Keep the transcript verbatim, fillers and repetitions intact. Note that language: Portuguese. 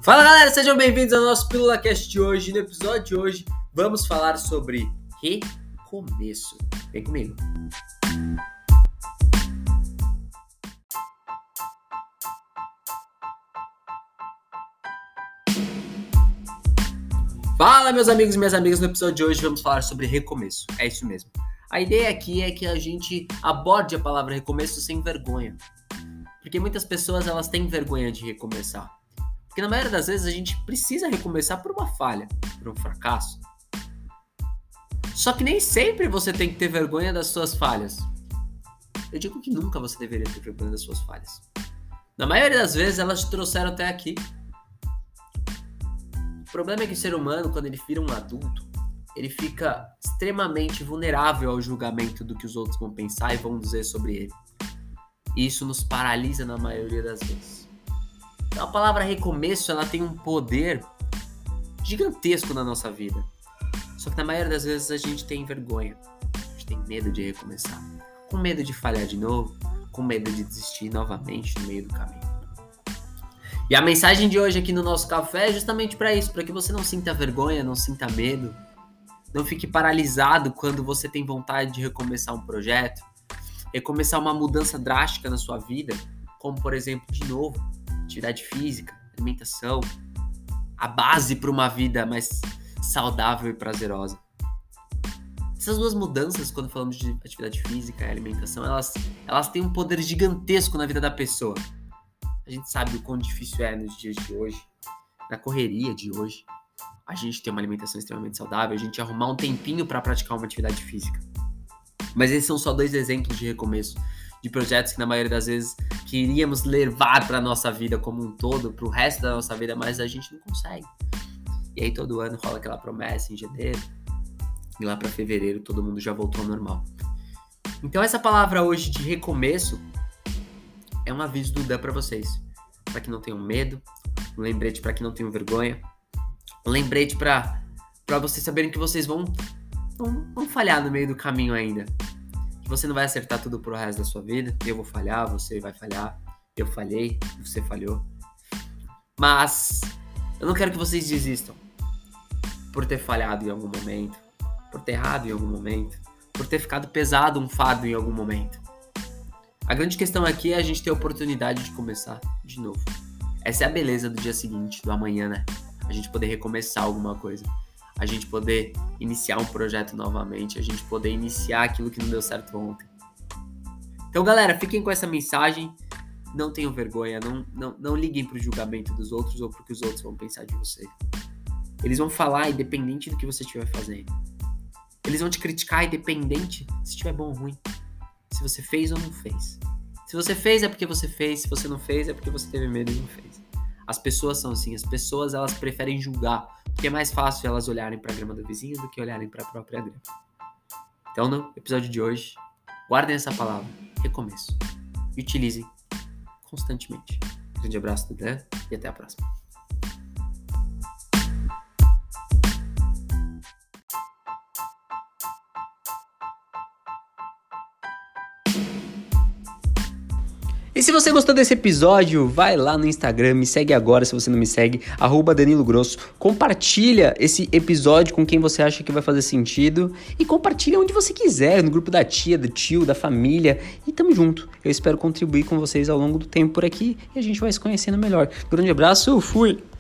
Fala galera, sejam bem-vindos ao nosso Pílula Cast de hoje. No episódio de hoje vamos falar sobre recomeço. Vem comigo. Fala meus amigos e minhas amigas, no episódio de hoje vamos falar sobre recomeço. É isso mesmo. A ideia aqui é que a gente aborde a palavra recomeço sem vergonha. Porque muitas pessoas elas têm vergonha de recomeçar. Porque na maioria das vezes a gente precisa recomeçar por uma falha, por um fracasso. Só que nem sempre você tem que ter vergonha das suas falhas. Eu digo que nunca você deveria ter vergonha das suas falhas. Na maioria das vezes elas te trouxeram até aqui. O problema é que o ser humano, quando ele vira um adulto, ele fica extremamente vulnerável ao julgamento do que os outros vão pensar e vão dizer sobre ele. E isso nos paralisa na maioria das vezes. Então, a palavra recomeço, ela tem um poder gigantesco na nossa vida. Só que na maioria das vezes a gente tem vergonha. A gente tem medo de recomeçar. Com medo de falhar de novo. Com medo de desistir novamente no meio do caminho. E a mensagem de hoje aqui no nosso café é justamente para isso. Para que você não sinta vergonha, não sinta medo. Não fique paralisado quando você tem vontade de recomeçar um projeto. Recomeçar uma mudança drástica na sua vida. Como, por exemplo, de novo, atividade física, alimentação, a base para uma vida mais saudável e prazerosa. Essas duas mudanças, quando falamos de atividade física e alimentação, elas, elas têm um poder gigantesco na vida da pessoa. A gente sabe o quão difícil é nos dias de hoje, na correria de hoje, a gente ter uma alimentação extremamente saudável, a gente arrumar um tempinho para praticar uma atividade física. Mas esses são só dois exemplos de recomeço, de projetos que na maioria das vezes queríamos levar para a nossa vida como um todo, para o resto da nossa vida, mas a gente não consegue. E aí todo ano rola aquela promessa em janeiro, e lá para fevereiro todo mundo já voltou ao normal. Então essa palavra hoje de recomeço é um aviso do Dan para vocês, para que não tenham medo, um lembrete para que não tenham vergonha, um lembrete para para vocês saberem que vocês vão, vão, vão falhar no meio do caminho ainda. Você não vai acertar tudo pro resto da sua vida. Eu vou falhar, você vai falhar. Eu falhei, você falhou. Mas eu não quero que vocês desistam por ter falhado em algum momento, por ter errado em algum momento, por ter ficado pesado um fardo em algum momento. A grande questão aqui é a gente ter a oportunidade de começar de novo. Essa é a beleza do dia seguinte, do amanhã, né? A gente poder recomeçar alguma coisa. A gente poder iniciar um projeto novamente, a gente poder iniciar aquilo que não deu certo ontem. Então, galera, fiquem com essa mensagem, não tenham vergonha, não, não, não liguem pro julgamento dos outros ou pro que os outros vão pensar de você. Eles vão falar independente do que você estiver fazendo. Eles vão te criticar independente se estiver bom ou ruim, se você fez ou não fez. Se você fez é porque você fez, se você não fez é porque você teve medo e não fez. As pessoas são assim, as pessoas elas preferem julgar, porque é mais fácil elas olharem para a grama do vizinho do que olharem para a própria grama. Então, no episódio de hoje, guardem essa palavra, recomeço, e utilizem constantemente. Um grande abraço do Dan e até a próxima. E se você gostou desse episódio, vai lá no Instagram, me segue agora se você não me segue, arroba Danilo Grosso, compartilha esse episódio com quem você acha que vai fazer sentido e compartilha onde você quiser, no grupo da tia, do tio, da família e tamo junto. Eu espero contribuir com vocês ao longo do tempo por aqui e a gente vai se conhecendo melhor. Grande abraço, fui!